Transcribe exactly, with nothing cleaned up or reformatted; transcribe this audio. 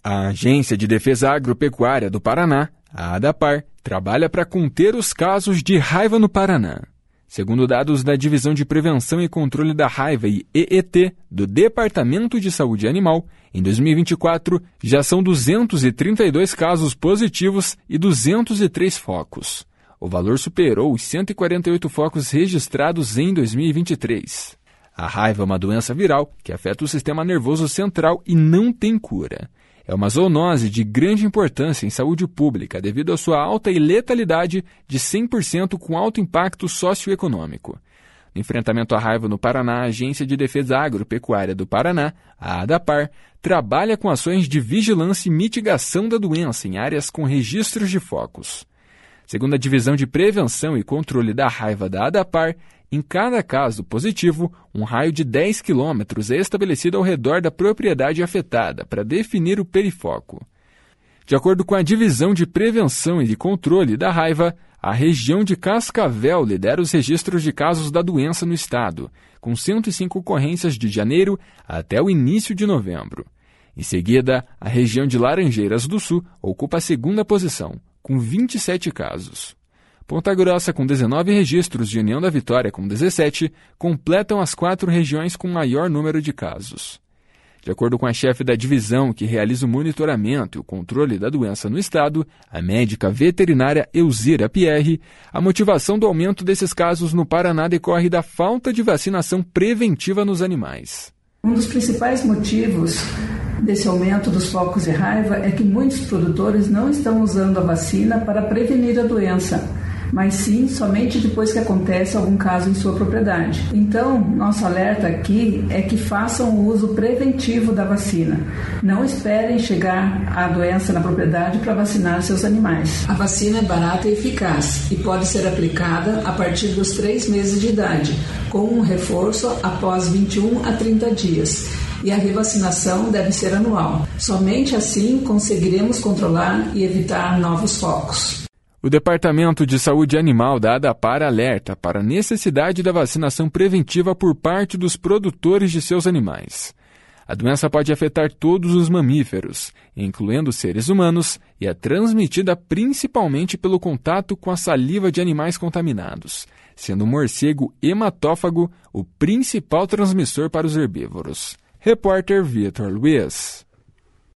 A Agência de Defesa Agropecuária do Paraná, a ADAPAR, trabalha para conter os casos de raiva no Paraná. Segundo dados da Divisão de Prevenção e Controle da Raiva e E E T do Departamento de Saúde Animal, em dois mil e vinte e quatro já são duzentos e trinta e dois casos positivos e duzentos e três focos. O valor superou os cento e quarenta e oito focos registrados em dois mil e vinte e três. A raiva é uma doença viral que afeta o sistema nervoso central e não tem cura. É uma zoonose de grande importância em saúde pública devido à sua alta e letalidade de cem por cento com alto impacto socioeconômico. No enfrentamento à raiva no Paraná, a Agência de Defesa Agropecuária do Paraná, a ADAPAR, trabalha com ações de vigilância e mitigação da doença em áreas com registros de focos. Segundo a Divisão de Prevenção e Controle da Raiva da ADAPAR, em cada caso positivo, um raio de dez quilômetros é estabelecido ao redor da propriedade afetada para definir o perifoco. De acordo com a Divisão de Prevenção e de Controle da Raiva, a região de Cascavel lidera os registros de casos da doença no estado, com cento e cinco ocorrências de janeiro até o início de novembro. Em seguida, a região de Laranjeiras do Sul ocupa a segunda posição, com vinte e sete casos. Ponta Grossa, com dezenove registros, e União da Vitória, com dezessete, completam as quatro regiões com maior número de casos. De acordo com a chefe da divisão que realiza o monitoramento e o controle da doença no estado, a médica veterinária Elzira Pierre, a motivação do aumento desses casos no Paraná decorre da falta de vacinação preventiva nos animais. Um dos principais motivos desse aumento dos focos de raiva é que muitos produtores não estão usando a vacina para prevenir a doença, mas sim somente depois que acontece algum caso em sua propriedade. Então, nosso alerta aqui é que façam o uso preventivo da vacina. Não esperem chegar a doença na propriedade para vacinar seus animais. A vacina é barata e eficaz e pode ser aplicada a partir dos três meses de idade, com um reforço após vinte e um a trinta dias. E a revacinação deve ser anual. Somente assim conseguiremos controlar e evitar novos focos. O Departamento de Saúde Animal da ADAPAR alerta para a necessidade da vacinação preventiva por parte dos produtores de seus animais. A doença pode afetar todos os mamíferos, incluindo seres humanos, e é transmitida principalmente pelo contato com a saliva de animais contaminados, sendo o morcego hematófago o principal transmissor para os herbívoros. Repórter Vitor Luiz.